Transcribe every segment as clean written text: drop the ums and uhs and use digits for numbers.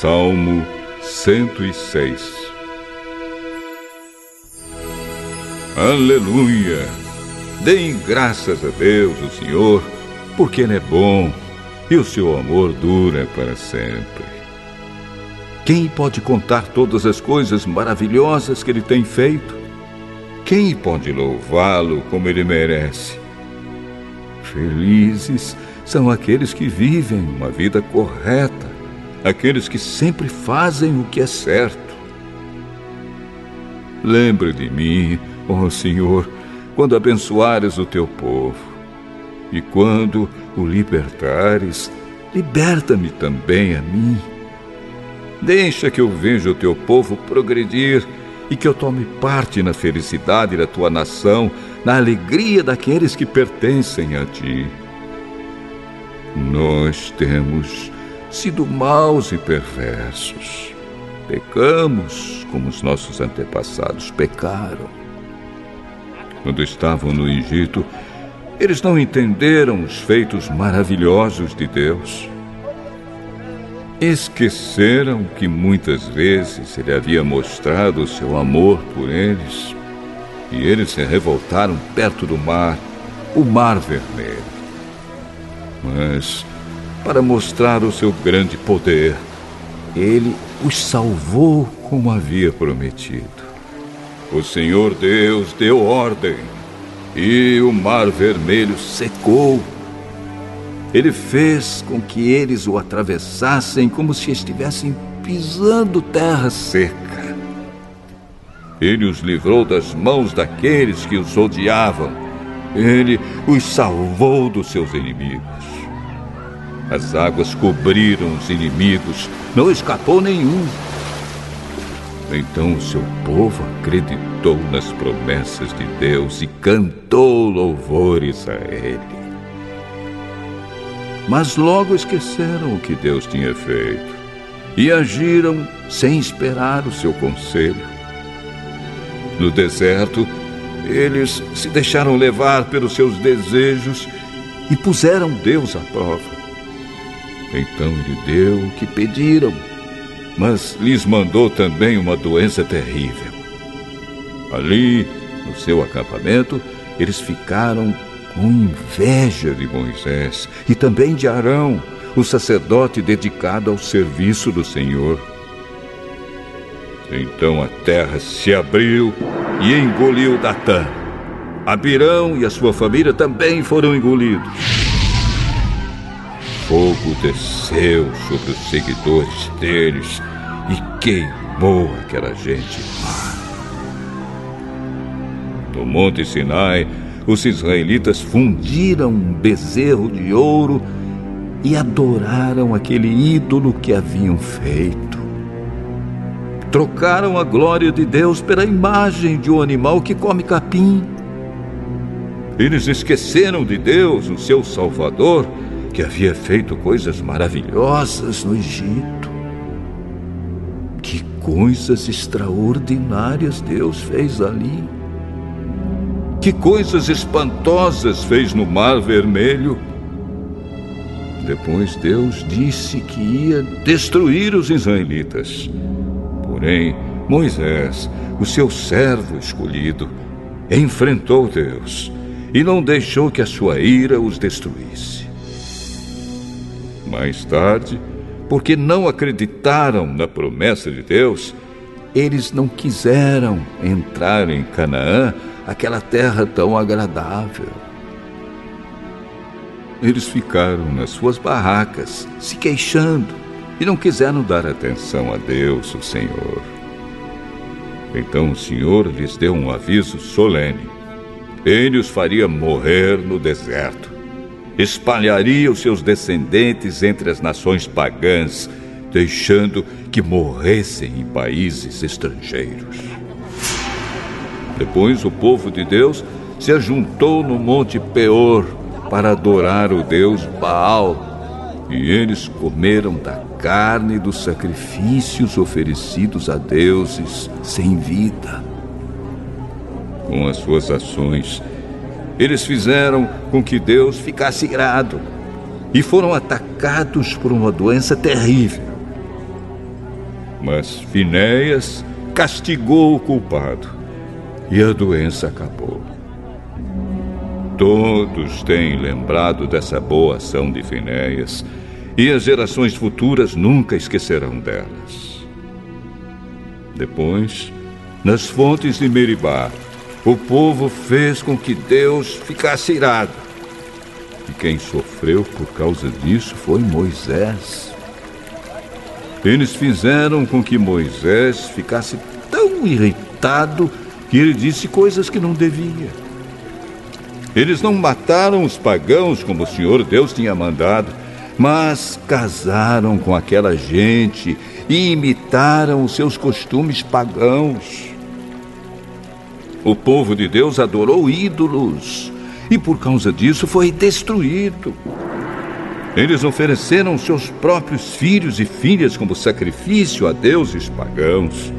Salmo 106. Aleluia! Deem graças a Deus, o Senhor, porque Ele é bom e o seu amor dura para sempre. Quem pode contar todas as coisas maravilhosas que Ele tem feito? Quem pode louvá-lo como Ele merece? Felizes são aqueles que vivem uma vida correta, aqueles que sempre fazem o que é certo. Lembra de mim, ó Senhor, quando abençoares o teu povo, e quando o libertares, liberta-me também a mim. Deixa que eu veja o teu povo progredir e que eu tome parte na felicidade da tua nação, na alegria daqueles que pertencem a ti. Nós temos sido maus e perversos. Pecamos como os nossos antepassados pecaram. Quando estavam no Egito, eles não entenderam os feitos maravilhosos de Deus. Esqueceram que muitas vezes Ele havia mostrado o seu amor por eles, e eles se revoltaram perto do mar, o Mar Vermelho. Mas, para mostrar o seu grande poder, Ele os salvou como havia prometido. O Senhor Deus deu ordem, e o Mar Vermelho secou. Ele fez com que eles o atravessassem como se estivessem pisando terra seca. Ele os livrou das mãos daqueles que os odiavam. Ele os salvou dos seus inimigos. As águas cobriram os inimigos, não escapou nenhum. Então o seu povo acreditou nas promessas de Deus e cantou louvores a Ele. Mas logo esqueceram o que Deus tinha feito e agiram sem esperar o seu conselho. No deserto, eles se deixaram levar pelos seus desejos e puseram Deus à prova. Então Ele deu o que pediram, mas lhes mandou também uma doença terrível. Ali, no seu acampamento, eles ficaram com inveja de Moisés e também de Arão, o sacerdote dedicado ao serviço do Senhor. Então a terra se abriu e engoliu Datã. Abirão e a sua família também foram engolidos. Fogo desceu sobre os seguidores deles e queimou aquela gente má. No Monte Sinai, os israelitas fundiram um bezerro de ouro e adoraram aquele ídolo que haviam feito. Trocaram a glória de Deus pela imagem de um animal que come capim. Eles esqueceram de Deus, o seu Salvador, que havia feito coisas maravilhosas no Egito. Que coisas extraordinárias Deus fez ali. Que coisas espantosas fez no Mar Vermelho. Depois Deus disse que ia destruir os israelitas. Porém, Moisés, o seu servo escolhido, enfrentou Deus e não deixou que a sua ira os destruísse. Mais tarde, porque não acreditaram na promessa de Deus, eles não quiseram entrar em Canaã, aquela terra tão agradável. Eles ficaram nas suas barracas, se queixando, e não quiseram dar atenção a Deus, o Senhor. Então o Senhor lhes deu um aviso solene. Ele os faria morrer no deserto. Espalharia os seus descendentes entre as nações pagãs, deixando que morressem em países estrangeiros. Depois o povo de Deus se ajuntou no Monte Peor para adorar o deus Baal, e eles comeram da carne dos sacrifícios oferecidos a deuses sem vida. Com as suas ações, eles fizeram com que Deus ficasse irado e foram atacados por uma doença terrível. Mas Finéias castigou o culpado e a doença acabou. Todos têm lembrado dessa boa ação de Finéias e as gerações futuras nunca esquecerão delas. Depois, nas fontes de Meribá, o povo fez com que Deus ficasse irado. E quem sofreu por causa disso foi Moisés. Eles fizeram com que Moisés ficasse tão irritado que ele disse coisas que não devia. Eles não mataram os pagãos como o Senhor Deus tinha mandado, mas casaram com aquela gente e imitaram os seus costumes pagãos. O povo de Deus adorou ídolos e por causa disso foi destruído. Eles ofereceram seus próprios filhos e filhas como sacrifício a deuses pagãos.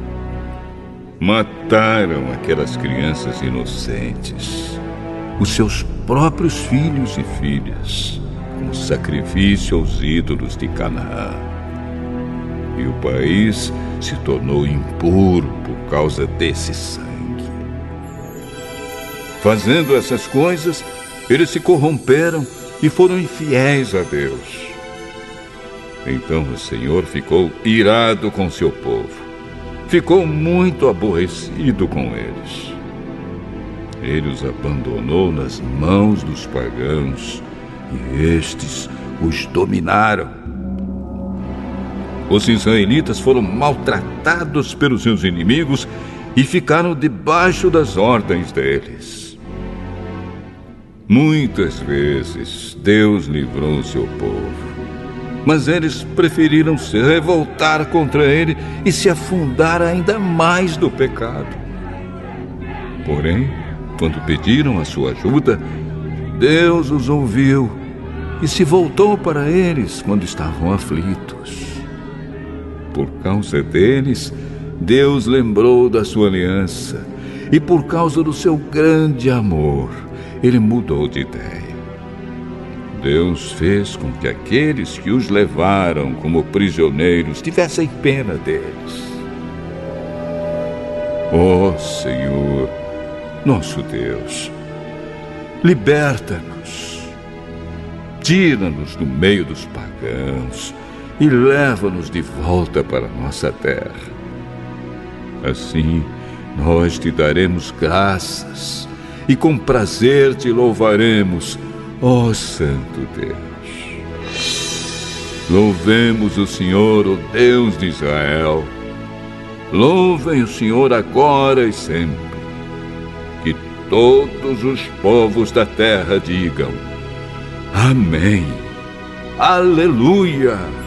Mataram aquelas crianças inocentes, os seus próprios filhos e filhas, como sacrifício aos ídolos de Canaã. E o país se tornou impuro por causa desse sangue. Fazendo essas coisas, eles se corromperam e foram infiéis a Deus. Então o Senhor ficou irado com seu povo. Ficou muito aborrecido com eles. Ele os abandonou nas mãos dos pagãos e estes os dominaram. Os israelitas foram maltratados pelos seus inimigos e ficaram debaixo das ordens deles. Muitas vezes Deus livrou o seu povo, mas eles preferiram se revoltar contra ele e se afundar ainda mais no pecado. Porém, quando pediram a sua ajuda, Deus os ouviu e se voltou para eles quando estavam aflitos. Por causa deles, Deus lembrou da sua aliança e por causa do seu grande amor, ele mudou de ideia. Deus fez com que aqueles que os levaram como prisioneiros tivessem pena deles. Ó Senhor, nosso Deus, liberta-nos, tira-nos do meio dos pagãos e leva-nos de volta para nossa terra. Assim, nós te daremos graças e com prazer te louvaremos, ó Santo Deus. Louvemos o Senhor, o Deus de Israel. Louvem o Senhor agora e sempre. Que todos os povos da terra digam: Amém. Aleluia.